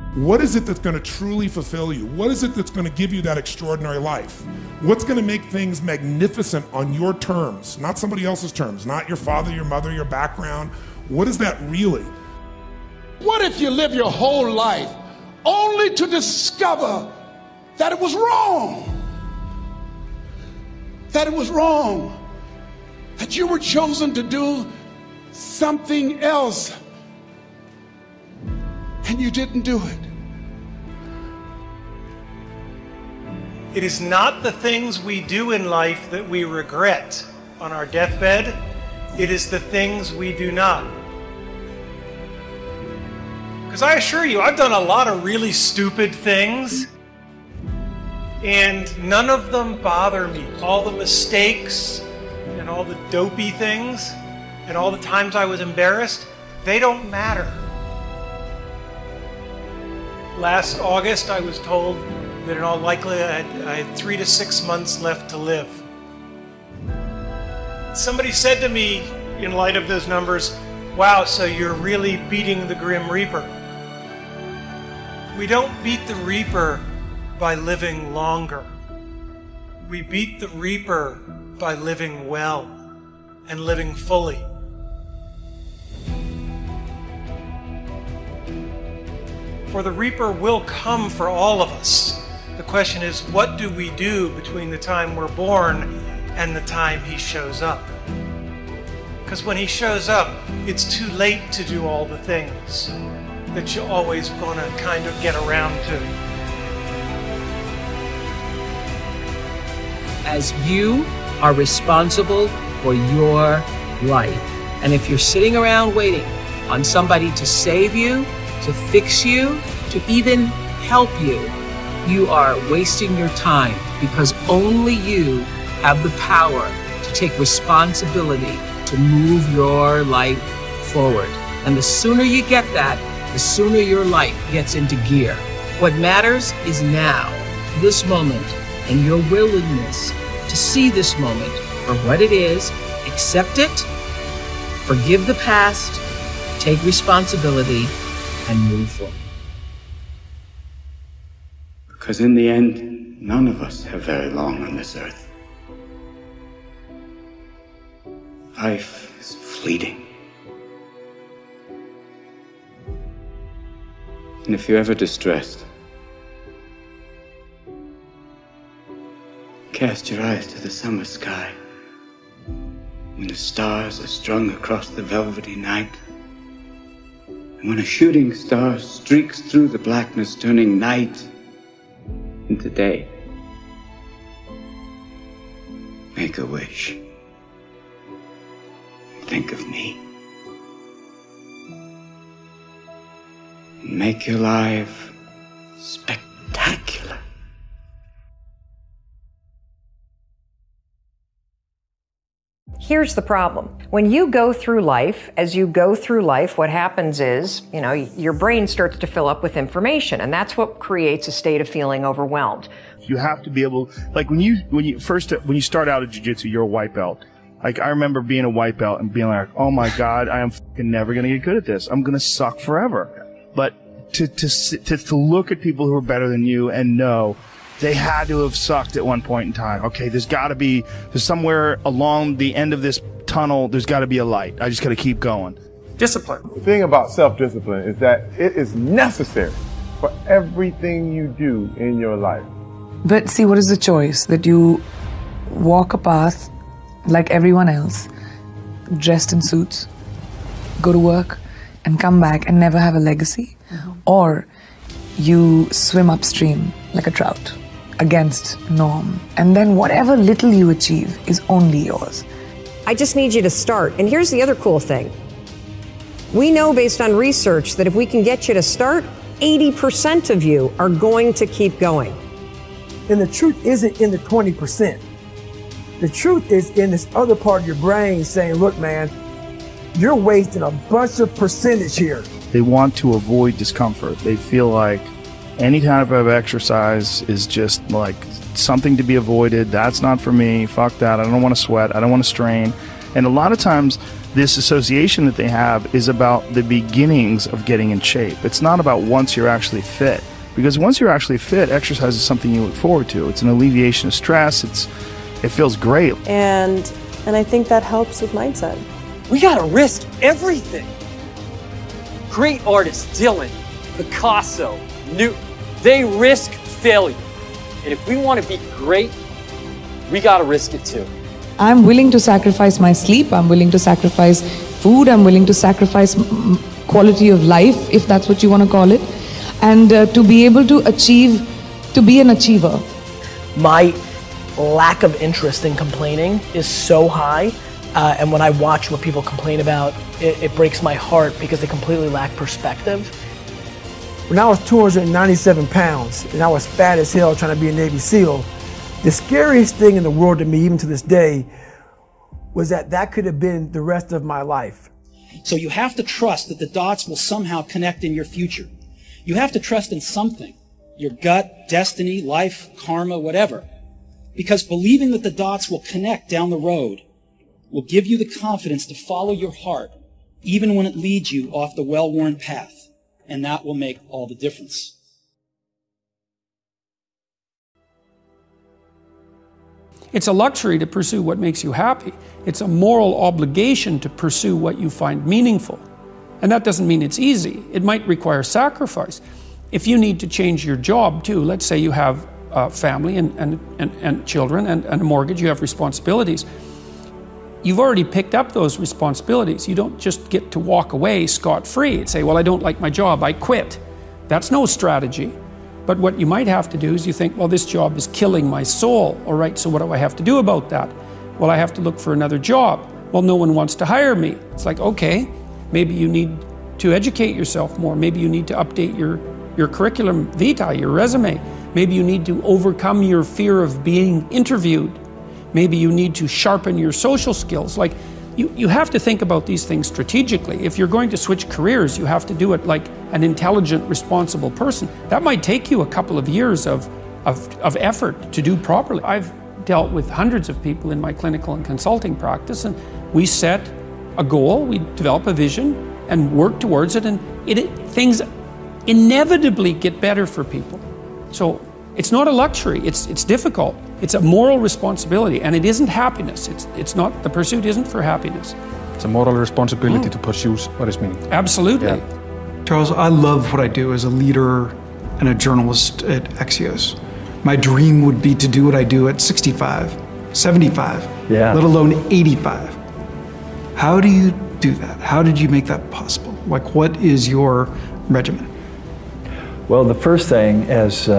What is it that's going to truly fulfill you? What is it that's going to give you that extraordinary life? What's going to make things magnificent on your terms, not somebody else's terms, not your father, your mother, your background? What is that really? What if you live your whole life only to discover that it was wrong? That it was wrong. That you were chosen to do something else and you didn't do it. It is not the things we do in life that we regret on our deathbed. It is the things we do not. Because I assure you, I've done a lot of really stupid things, and none of them bother me. All the mistakes and all the dopey things and all the times I was embarrassed, they don't matter. Last August, I was told that in all likelihood I had 3 to 6 months left to live. Somebody said to me, in light of those numbers, "Wow, so you're really beating the Grim Reaper." We don't beat the Reaper by living longer. We beat the Reaper by living well and living fully. For the Reaper will come for all of us. The question is, what do we do between the time we're born and the time he shows up? Because when he shows up, it's too late to do all the things that you're always going to kind of get around to. As you are responsible for your life. And if you're sitting around waiting on somebody to save you, to fix you, to even help you, you are wasting your time, because only you have the power to take responsibility to move your life forward. And the sooner you get that, the sooner your life gets into gear. What matters is now, this moment, and your willingness to see this moment for what it is, accept it, forgive the past, take responsibility, and move forward. Because in the end, none of us have very long on this earth. Life is fleeting. And if you're ever distressed, cast your eyes to the summer sky, when the stars are strung across the velvety night, and when a shooting star streaks through the blackness, turning night into day. Make a wish. Think of me. Make your life spectacular. Here's the problem. When you go through life, as you go through life, what happens is, your brain starts to fill up with information, and that's what creates a state of feeling overwhelmed. You have to be able, like when you start out at jiu-jitsu, you're a white belt. Like I remember being a white belt and being like, oh my God, I am fucking never going to get good at this. I'm going to suck forever. But to look at people who are better than you and know they had to have sucked at one point in time. Okay, there's somewhere along the end of this tunnel, there's got to be a light. I just got to keep going. Discipline. The thing about self-discipline is that it is necessary for everything you do in your life. But see, what is the choice? That you walk a path like everyone else, dressed in suits, go to work, and come back and never have a legacy? Mm-hmm. Or you swim upstream like a trout against norm, and then whatever little you achieve is only yours. I just need you to start. And here's the other cool thing. We know based on research that if we can get you to start, 80% of you are going to keep going. And the truth isn't in the 20%. The truth is in this other part of your brain saying, look, man, you're wasting a bunch of percentage here. They want to avoid discomfort. They feel like any kind of exercise is just like something to be avoided. That's not for me. Fuck that. I don't want to sweat. I don't want to strain. And a lot of times this association that they have is about the beginnings of getting in shape. It's not about once you're actually fit. Because once you're actually fit, exercise is something you look forward to. It's an alleviation of stress. It feels great. And I think that helps with mindset. We gotta risk everything. Great artists, Dylan, Picasso, Newton, they risk failure. And if we want to be great, we gotta risk it too. I'm willing to sacrifice my sleep, I'm willing to sacrifice food, I'm willing to sacrifice quality of life, if that's what you want to call it, and to be able to achieve, to be an achiever. My lack of interest in complaining is so high, and when I watch what people complain about, it breaks my heart because they completely lack perspective. When I was 297 pounds and I was fat as hell trying to be a Navy SEAL, the scariest thing in the world to me, even to this day, was that could have been the rest of my life. So you have to trust that the dots will somehow connect in your future. You have to trust in something, your gut, destiny, life, karma, whatever. Because believing that the dots will connect down the road will give you the confidence to follow your heart, even when it leads you off the well-worn path. And that will make all the difference. It's a luxury to pursue what makes you happy. It's a moral obligation to pursue what you find meaningful. And that doesn't mean it's easy. It might require sacrifice. If you need to change your job too, let's say you have a family and children and a mortgage, you have responsibilities. You've already picked up those responsibilities. You don't just get to walk away scot-free and say, well, I don't like my job, I quit. That's no strategy. But what you might have to do is you think, well, this job is killing my soul. All right, so what do I have to do about that? Well, I have to look for another job. Well, no one wants to hire me. It's like, okay, maybe you need to educate yourself more. Maybe you need to update your curriculum vitae, your resume. Maybe you need to overcome your fear of being interviewed. Maybe you need to sharpen your social skills. Like, you have to think about these things strategically. If you're going to switch careers, you have to do it like an intelligent, responsible person. That might take you a couple of years of effort to do properly. I've dealt with hundreds of people in my clinical and consulting practice, and we set a goal, we develop a vision, and work towards it, and things inevitably get better for people. So it's not a luxury, it's difficult. It's a moral responsibility, and it isn't happiness. It's not, the pursuit isn't for happiness. It's a moral responsibility to pursue what is meaningful. Absolutely. Yeah. Charles, I love what I do as a leader and a journalist at Axios. My dream would be to do what I do at 65, 75, let alone 85. How do you do that? How did you make that possible? Like, what is your regimen? Well, the first thing, as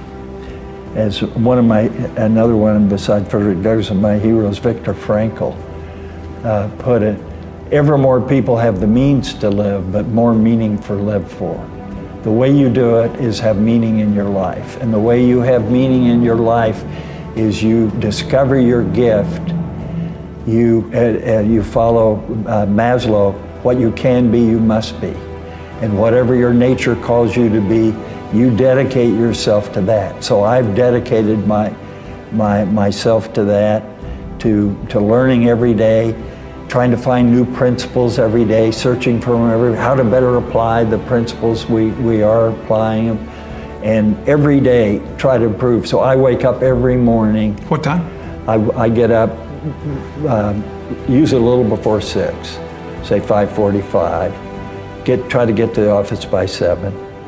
another one besides Frederick Douglass of my heroes, Viktor Frankl, put it, ever more people have the means to live, but more meaning for live for. The way you do it is have meaning in your life. And the way you have meaning in your life is you discover your gift. You follow Maslow, what you can be, you must be. And whatever your nature calls you to be, you dedicate yourself to that. So I've dedicated myself to that, to learning every day, trying to find new principles every day, searching for how to better apply the principles we are applying them, and every day try to improve. So I wake up every morning. What time? I get up usually a little before 6, say 5:45. Try to get to the office by 7.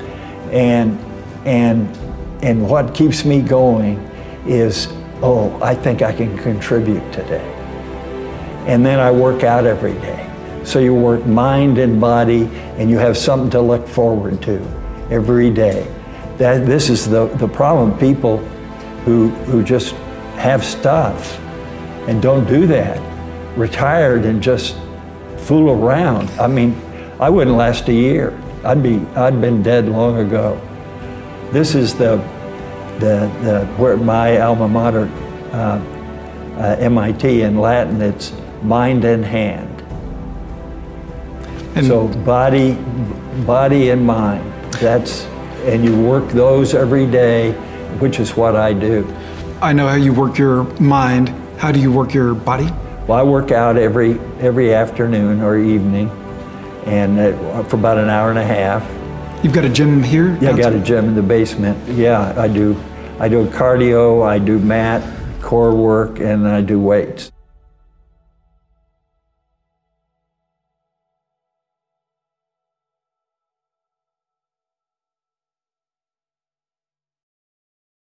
And what keeps me going is, I think I can contribute today. And then I work out every day. So you work mind and body, and you have something to look forward to every day. This is the problem. People who just have stuff and don't do that, retired and just fool around. I mean, I wouldn't last a year. I'd been dead long ago. This is where my alma mater, MIT in Latin, it's mind and hand. And so body and mind. And you work those every day, which is what I do. I know how you work your mind. How do you work your body? Well, I work out every afternoon or evening, and for about an hour and a half. You've got a gym here? Yeah, I got a gym in the basement. Yeah, I do cardio, I do mat, core work, and I do weights.